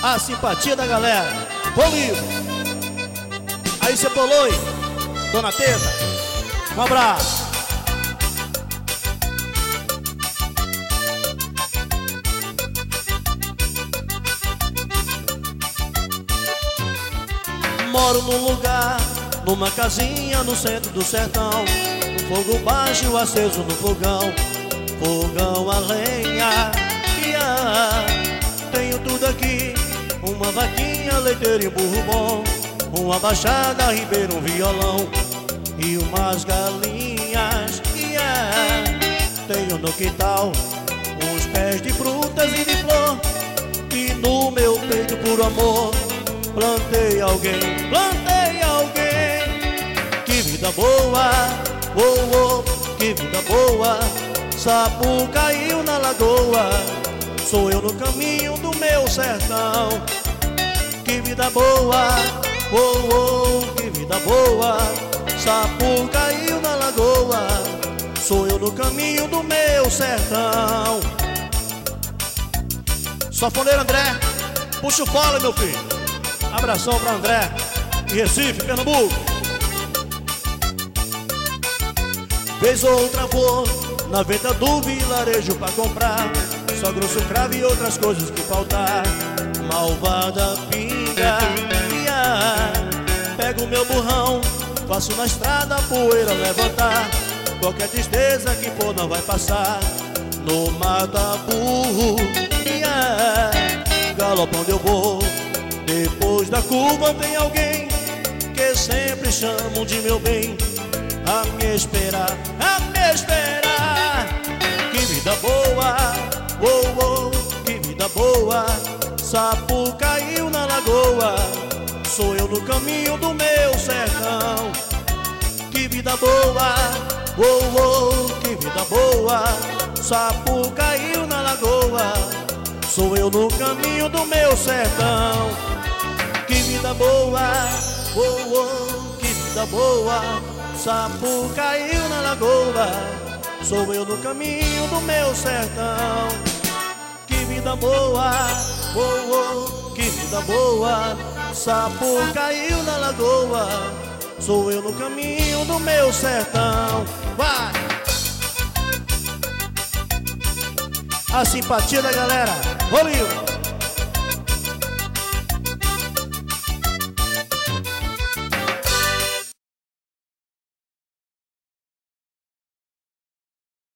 A simpatia da galera. Bolívia. Aí cê poloi, Dona Teta. Um abraço. Moro num lugar, numa casinha no centro do sertão. Um fogo baixo aceso no fogão, fogão a lenha. Tenho tudo aqui, uma vaquinha, leiteira e burro bom, uma baixada, ribeiro, um violão e umas galinhas. Tenho no quintal uns pés de frutas e de flor, e no meu peito por amor plantei alguém, plantei alguém. Que vida boa, oh, oh, que vida boa. Sapo caiu na lagoa, sou eu no caminho do meu sertão. Que vida boa, oh, oh, que vida boa. Sapo caiu na lagoa, sou eu no caminho do meu sertão. Sanfoneiro André, puxa o fole, meu filho. Abração pra André, em Recife, Pernambuco. Vez ou outra vou na venda do vilarejo pra comprar só grosso cravo e outras coisas que faltar. Malvada pinga, pego meu burrão, passo na estrada, a poeira levantar. Qualquer tristeza que for não vai passar. No mata burro, galopando eu vou. Depois da curva tem alguém que sempre chamam de meu bem, a me esperar, a me esperar. Que vida boa, oh, oh, que vida boa. Sapo caiu na lagoa, sou eu no caminho do meu sertão. Que vida boa, oh, oh, que vida boa. Sapo caiu na lagoa, sou eu no caminho do meu sertão. Que vida boa, oh, oh, que vida boa. Sapo caiu na lagoa, sou eu no caminho do meu sertão. Que vida boa, oh, oh, que vida boa. Sapo caiu na lagoa, sou eu no caminho do meu sertão. Vai! A simpatia da galera. Bolívia.